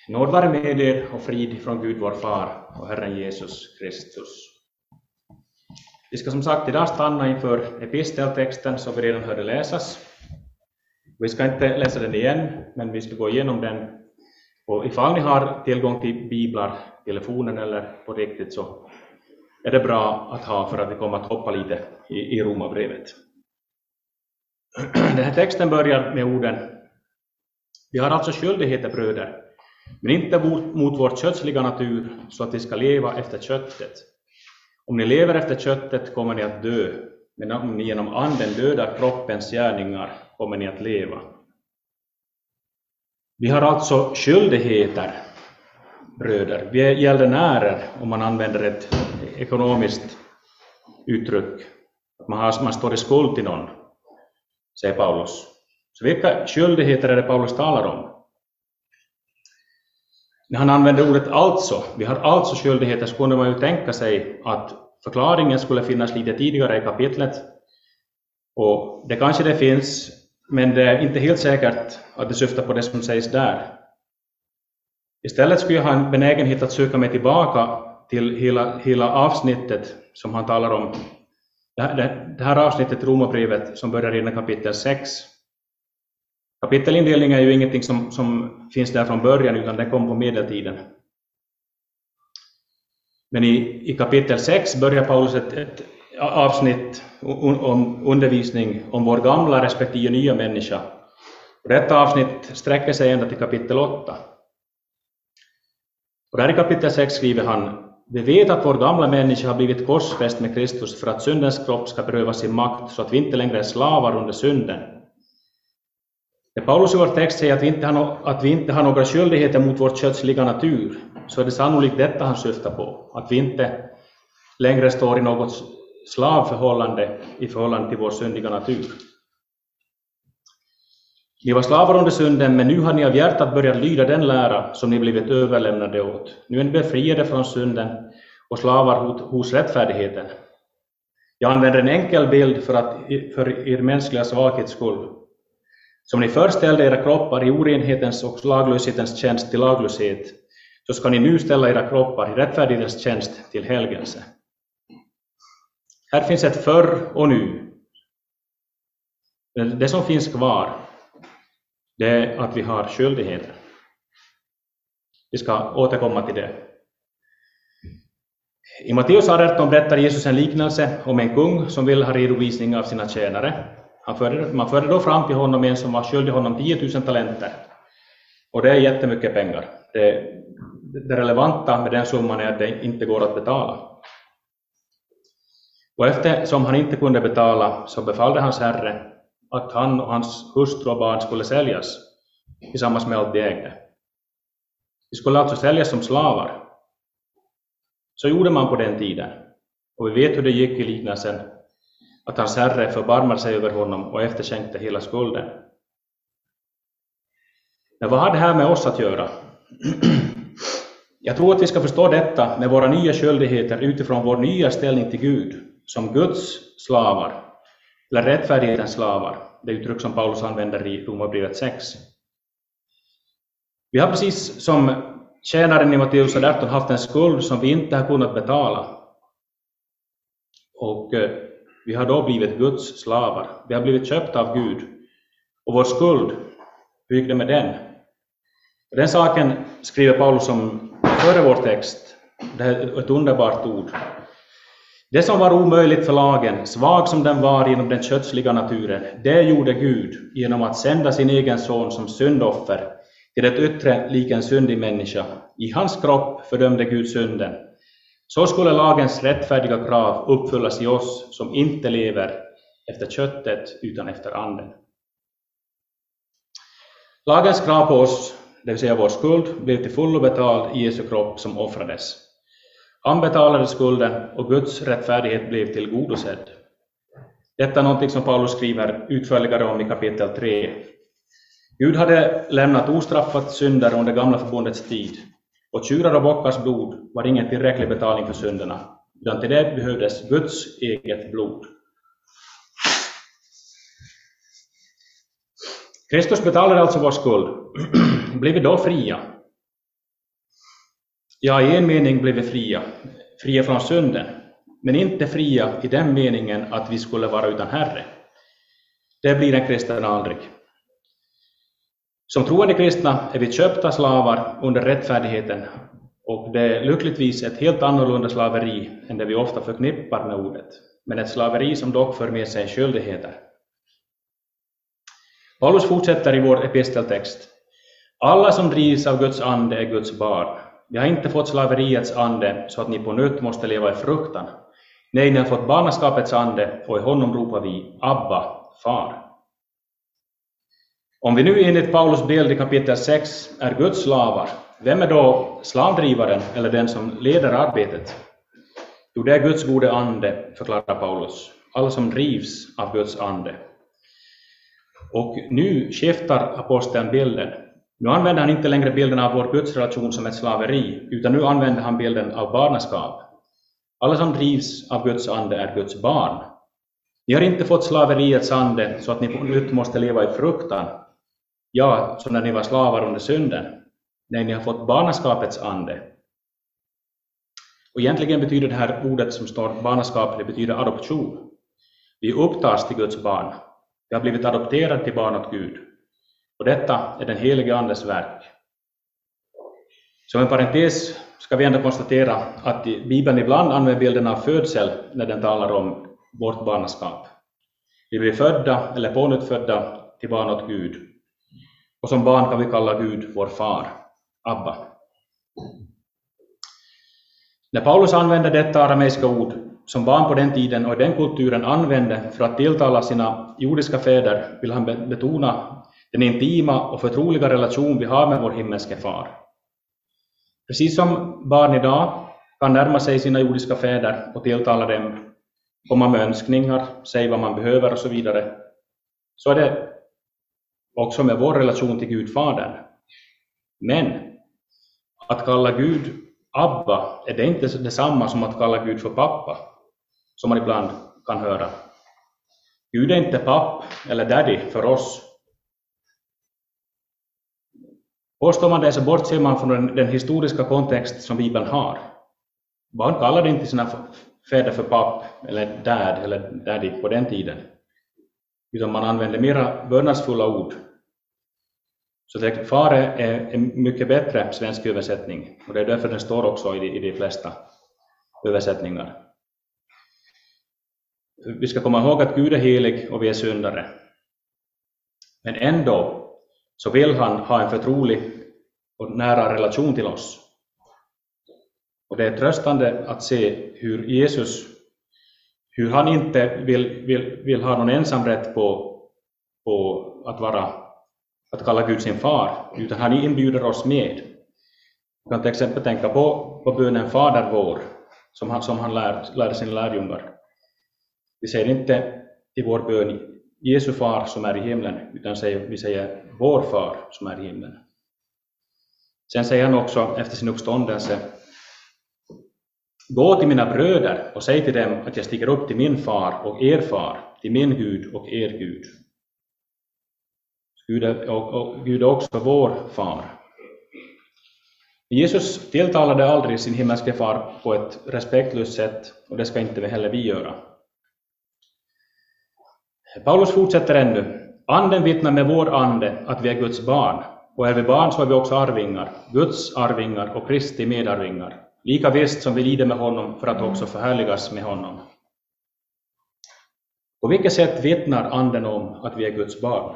Nåd vare med er och frid från Gud vår far och Herren Jesus Kristus. Vi ska som sagt idag stanna inför episteltexten som vi redan hörde läsas. Vi ska inte läsa den igen, men vi ska gå igenom den. Och ifall ni har tillgång till biblar, telefonen eller på riktigt, så är det bra att ha för att vi kommer att hoppa lite i Romarbrevet. Den här texten börjar med orden: vi har alltså skyldigheter, bröder, men inte mot vår kötsliga natur, så att vi ska leva efter köttet. Om ni lever efter köttet kommer ni att dö, men om ni genom anden dödar kroppens gärningar kommer ni att leva. Vi har alltså skyldigheter, bröder. Vi är gäldenärer, om man använder ett ekonomiskt uttryck. Man står i skuld till någon, säger Paulus. Så vilka skyldigheter är det Paulus talar om? När han använder ordet alltså, vi har alltså skyldigheter, så kunde man ju tänka sig att förklaringen skulle finnas lite tidigare i kapitlet. Och det kanske det finns, men det är inte helt säkert att det syftar på det som sägs där. Istället skulle jag ha en benägenhet att söka mig tillbaka till hela avsnittet som han talar om. Det här avsnittet i Romarbrevet som börjar i kapitel 6. Kapitelindelning är ju ingenting som finns där från början, utan det kom på medeltiden. Men i kapitel 6 börjar Paulus ett avsnitt om undervisning om vår gamla respektive nya människa. Och detta avsnitt sträcker sig ända till kapitel 8. Och där i kapitel 6 skriver han: vi vet att vår gamla människa har blivit korsfäst med Kristus för att syndens kropp ska berövas sin makt, så att vi inte längre är slavar under synden. När Paulus i vår text säger att vi inte har några skyldigheter mot vår kötsliga natur, så är det sannolikt detta han syftar på. Att vi inte längre står i något slavförhållande i förhållande till vår syndiga natur. Ni var slavar under synden, men nu har ni av hjärtat börjat lyda den lära som ni blivit överlämnade åt. Nu är ni befriade från synden och slavar hos rättfärdigheten. Jag använder en enkel bild för er mänskliga svaghets skull. Som ni först ställde era kroppar i orenhetens och laglöshetens tjänst till laglöshet, så ska ni nu ställa era kroppar i rättfärdighetens tjänst till helgelse. Här finns ett förr och nu. Det som finns kvar, det är att vi har skyldigheter. Vi ska återkomma till det. I Matteus 18 berättar Jesus en liknelse om en kung som vill ha redovisning av sina tjänare. Man förde då fram till honom en som var skyldig honom 10 000 talenter. Och det är jättemycket pengar. Det relevanta med den summan är att det inte går att betala. Och eftersom han inte kunde betala, så befallde hans herre att han och hans hustru och barn skulle säljas tillsammans med allt de ägde. De skulle alltså säljas som slavar. Så gjorde man på den tiden. Och vi vet hur det gick i liknelsen, att hans herre förbarmade sig över honom och efterskänkte hela skulden. Men vad har det här med oss att göra? Jag tror att vi ska förstå detta med våra nya skyldigheter utifrån vår nya ställning till Gud som Guds slavar, eller rättfärdighetens slavar, det uttryck som Paulus använder i Romarbrevet 6. Vi har precis som tjänaren i Matteus 18 haft en skuld som vi inte har kunnat betala. Och vi har då blivit Guds slavar. Vi har blivit köpta av Gud. Och vår skuld, hur gick det med den? Den saken skriver Paulus om före vår text. Det är ett underbart ord. Det som var omöjligt för lagen, svag som den var genom den kötsliga naturen, det gjorde Gud genom att sända sin egen son som syndoffer till ett yttre lik en syndig människa. I hans kropp fördömde Gud synden. Så skulle lagens rättfärdiga krav uppfyllas i oss som inte lever efter köttet utan efter anden. Lagens krav på oss, det vill säga vår skuld, blev till fullo betald i Jesu kropp som offrades. Han betalade skulden och Guds rättfärdighet blev tillgodosedd. Detta är något som Paulus skriver utförligare om i kapitel 3. Gud hade lämnat ostraffat synder under gamla förbundets tid, och tjurar och bockars blod var ingen tillräcklig betalning för synderna, utan till det behövdes Guds eget blod. Kristus betalade alltså vår skuld. Blev vi då fria? Ja, i en mening blev vi fria från synden, men inte fria i den meningen att vi skulle vara utan Herre. Det blir en kristen aldrig. Som troende kristna är vi köpta slavar under rättfärdigheten, och det är lyckligtvis ett helt annorlunda slaveri än det vi ofta förknippar med ordet, men ett slaveri som dock för med sig skyldigheter. Paulus fortsätter i vår episteltext. Alla som drivs av Guds ande är Guds barn. Vi har inte fått slaveriets ande så att ni på nytt måste leva i fruktan. Nej, ni har fått barnaskapets ande, och i honom ropar vi Abba, far. Om vi nu enligt Paulus bild i kapitel 6 är Guds slavar, vem är då slavdrivaren eller den som leder arbetet? Jo, det är Guds gode ande, förklarar Paulus. Alla som drivs av Guds ande. Och nu skiftar aposteln bilden. Nu använder han inte längre bilden av vår gudsrelation som ett slaveri, utan nu använder han bilden av barnaskap. Alla som drivs av Guds ande är Guds barn. Ni har inte fått slaveriets ande så att ni på nytt måste leva i fruktan. Ja, som när ni var slavar under synden. Nej, ni har fått barnaskapets ande. Och egentligen betyder det här ordet som står barnaskap, det betyder adoption. Vi upptas till Guds barn. Vi har blivit adopterade till barn åt Gud. Och detta är den helige Andes verk. Som en parentes ska vi ändå konstatera att Bibeln ibland använder bilden av födsel när den talar om vårt barnaskap. Vi blir födda eller pånyttfödda till barn åt Gud. Och som barn kan vi kalla Gud vår far, Abba. När Paulus använde detta arameiska ord som barn på den tiden och i den kulturen använde för att tilltala sina jordiska fäder, vill han betona den intima och förtroliga relation vi har med vår himmelske far. Precis som barn idag kan närma sig sina jordiska fäder och tilltala dem, komma med önskningar, säga vad man behöver och så vidare, så är det också med vår relation till Gud Fadern. Men att kalla Gud Abba är det inte detsamma som att kalla Gud för pappa, som man ibland kan höra. Gud är inte papp eller daddy för oss. Påstår man det så bortser man från den historiska kontext som Bibeln har. Barn kallade inte sina fäder för papp eller dad eller daddy på den tiden, utan man använde mera bönadsfulla ord. Så det far är en mycket bättre svensk översättning, och det är därför den står också i de flesta översättningar. Vi ska komma ihåg att Gud är helig och vi är syndare. Men ändå så vill han ha en förtrolig och nära relation till oss. Och det är tröstande att se hur Jesus, hur han inte vill ha någon ensamrätt på att kalla Gud sin far, utan han inbjuder oss med. Vi kan till exempel tänka på bönen Fader vår, som han lärde sina lärjungar. Vi säger inte i vår bön Jesu far som är i himlen, utan vi säger vår far som är i himlen. Sen säger han också efter sin uppståndelse: gå till mina bröder och säg till dem att jag stiger upp till min far och er far, till min Gud och er Gud. Gud är också vår far. Jesus tilltalade aldrig sin himmelske far på ett respektlöst sätt, och det ska inte heller vi göra. Paulus fortsätter ännu. Anden vittnar med vår ande att vi är Guds barn, och är vi barn så är vi också arvingar, Guds arvingar och Kristi medarvingar, lika visst som vi lider med honom för att också förhärligas med honom. På vilket sätt vittnar anden om att vi är Guds barn?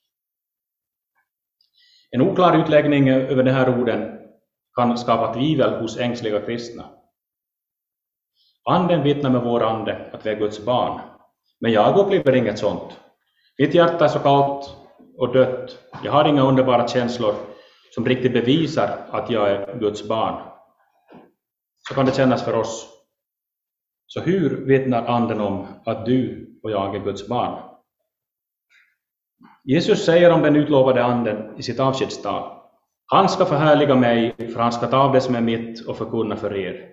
En oklar utläggning över de här orden kan skapa tvivel hos ängsliga kristna. Anden vittnar med vår ande att vi är Guds barn, men jag upplever inget sånt. Mitt hjärta är så kallt och dött. Jag har inga underbara känslor som riktigt bevisar att jag är Guds barn. Så kan det kännas för oss. Så hur vittnar anden om att du och jag är Guds barn? Jesus säger om den utlovade anden i sitt avskedstal: han ska förhärliga mig, för han ska ta av det som är mitt och förkunna för er.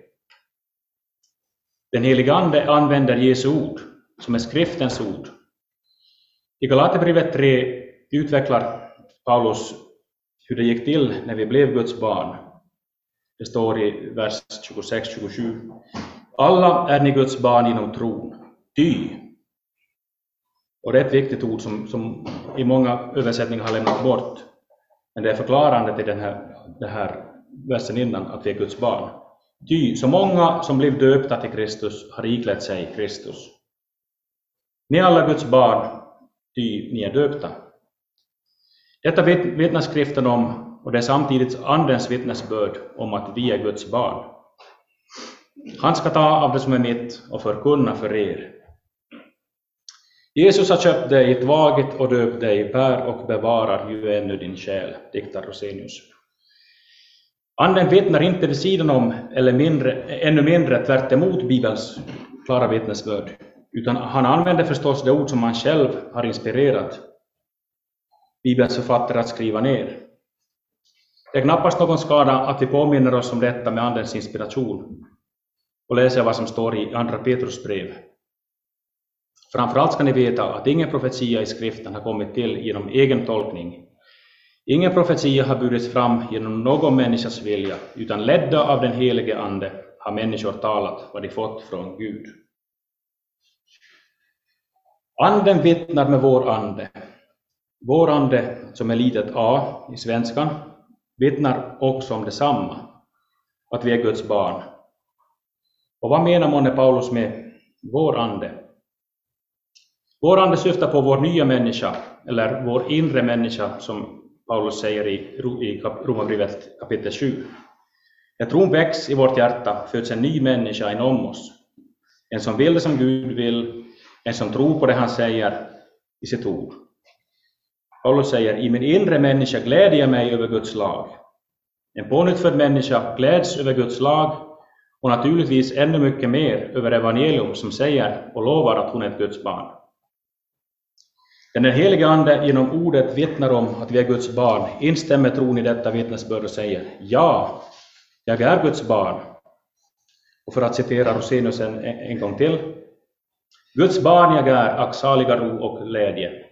Den helige ande använder Jesu ord, som är skriftens ord. I Galaterbrevet 3 utvecklar Paulus hur det gick till när vi blev Guds barn. Det står i vers 26-27. Alla är ni Guds barn genom tron. Ty. Och det är ett viktigt ord som i många översättningar har lämnat bort. Men det är förklarande till den här versen innan, att vi är Guds barn. Ty, så många som blev döpta till Kristus har iklätt sig Kristus. Ni är alla Guds barn, ty ni är döpta. Detta vittnar skriften om, och det är samtidigt andens vittnesbörd om att vi är Guds barn. Han ska ta av det som är mitt och förkunna för er. Jesus har köpt dig, tvagit och döpt dig, bär och bevarar ju ännu din själ, diktar Rosenius. Anden vittnar inte vid sidan om, eller ännu mindre tvärt emot Bibelns klara vittnesbörd, utan han använder förstås det ord som han själv har inspirerat Bibelns författare att skriva ner. Det är knappast någon skada att vi påminner oss om detta med andens inspiration och läser vad som står i andra Petrus brev. Framförallt ska ni veta att ingen profetia i skriften har kommit till genom egen tolkning. Ingen profetia har burits fram genom någon människas vilja, utan ledda av den helige Ande har människor talat vad de fått från Gud. Anden vittnar med vår ande. Vår ande, som är litet a i svenskan, vittnar också om detsamma, att vi är Guds barn. Och vad menar månne Paulus med vår ande? Vår ande syftar på vår nya människa, eller vår inre människa, som Paulus säger i Romarbrevet kapitel 7. När tron väcks i vårt hjärta föds en ny människa inom oss. En som vill det som Gud vill, en som tror på det han säger i sitt ord. Paulus säger, i min inre människa gläder jag mig över Guds lag. En pånyttfödd människa gläds över Guds lag, och naturligtvis ännu mycket mer över evangelium som säger och lovar att hon är ett Guds barn. Den helige Ande genom ordet vittnar om att vi är Guds barn, instämmer tron i detta vittnesbörd och säger, ja, jag är Guds barn. Och för att citera Rosenius en gång till, Guds barn jag är, ack saliga ro och glädje.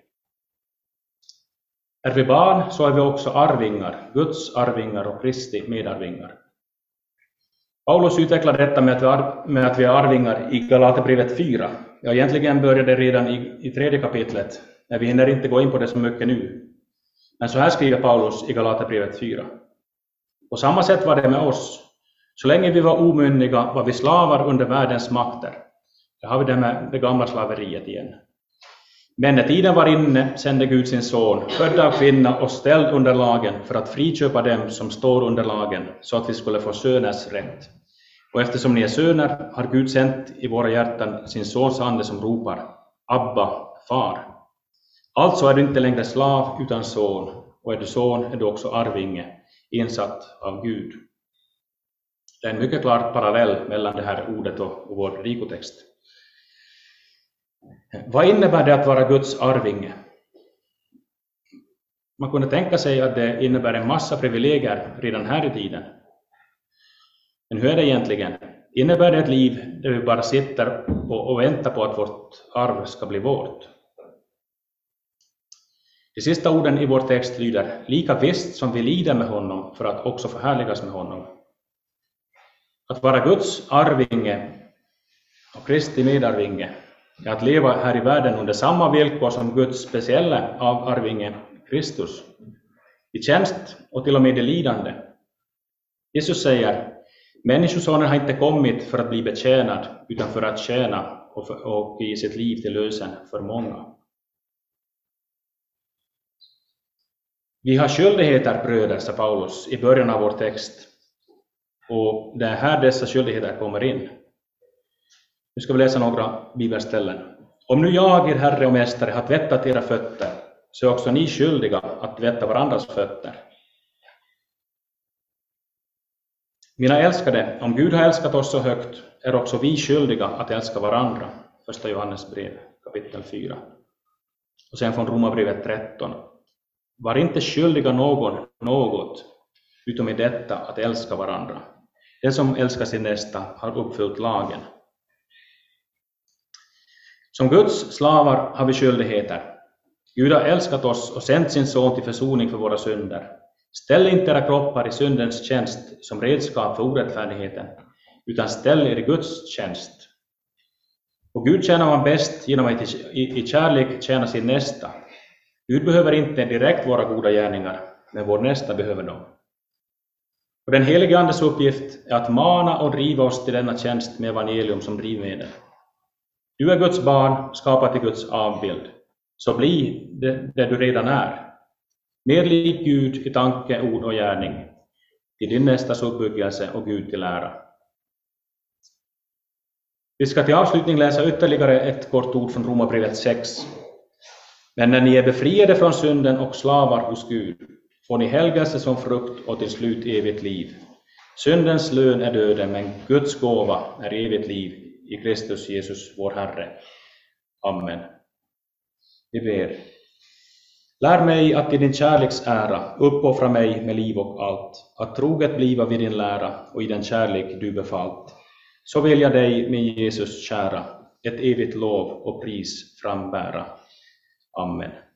Är vi barn så är vi också arvingar, Guds arvingar och Kristi medarvingar. Paulus utvecklar detta med att vi är arvingar i Galaterbrevet 4. Ja, egentligen började det redan i 3:e kapitlet, men vi hinner inte gå in på det så mycket nu. Men så här skriver Paulus i Galaterbrevet 4. På samma sätt var det med oss. Så länge vi var omyndiga var vi slavar under världens makter. Där har vi det med det gamla slaveriet igen. Men när tiden var inne sände Gud sin son, född av kvinna och ställd under lagen, för att friköpa dem som står under lagen, så att vi skulle få söners rätt. Och eftersom ni är söner har Gud sänt i våra hjärtan sin sons ande som ropar, Abba, far. Alltså är du inte längre slav utan son, och är du son är du också arvinge, insatt av Gud. Det är en mycket klar parallell mellan det här ordet och vår rikotext. Vad innebär det att vara Guds arvinge? Man kunde tänka sig att det innebär en massa privilegier redan här i tiden. Men hur är det egentligen? Innebär det ett liv där vi bara sitter och väntar på att vårt arv ska bli vårt? De sista orden i vår text lyder, lika visst som vi lider med honom för att också förhärligas med honom. Att vara Guds arvinge och Kristi medarvinge är att leva här i världen under samma villkor som Guds speciella arvinge Kristus. I tjänst och till och med i lidande. Jesus säger, människosonen har inte kommit för att bli betjänad utan för att tjäna och ge sitt liv till lösen för många. Vi har skyldigheter, bröder, sa Paulus i början av vår text. Och det är här dessa skyldigheter kommer in. Nu ska vi läsa några bibelställen. Om nu jag, er herre och mästare, har tvättat era fötter, så är också ni skyldiga att tvätta varandras fötter. Mina älskade, om Gud har älskat oss så högt, är också vi skyldiga att älska varandra. 1 Johannes brev, kapitel 4. Och sen från Romarbrevet 13. Var inte skyldiga någon något, utom i detta att älska varandra. Den som älskar sin nästa har uppfyllt lagen. Som Guds slavar har vi skyldigheter. Gud har älskat oss och sänt sin son till försoning för våra synder. Ställ inte era kroppar i syndens tjänst som redskap för orättfärdigheten, utan ställ er i Guds tjänst. Och Gud tjänar man bäst genom att i kärlek tjäna sin nästa. Gud behöver inte direkt våra goda gärningar, men vår nästa behöver dem. Och den helige Andes uppgift är att mana och driva oss till denna tjänst med evangelium som drivmedel. Du är Guds barn, skapat i Guds avbild. Så bli det du redan är. Mer lik Gud i tanke, ord och gärning. Till din nästas uppbyggelse och Gud till ära. Vi ska till avslutning läsa ytterligare ett kort ord från Romarbrevet 6. Men när ni är befriade från synden och slavar hos Gud, får ni helgelse som frukt och till slut evigt liv. Syndens lön är döden, men Guds gåva är evigt liv i Kristus Jesus vår Herre. Amen. Vi ber. Lär mig att i din kärleks ära uppoffra mig med liv och allt, att troget bliva vid din lära och i den kärlek du befallt. Så vill jag dig, min Jesus kära, ett evigt lov och pris frambära. Amen.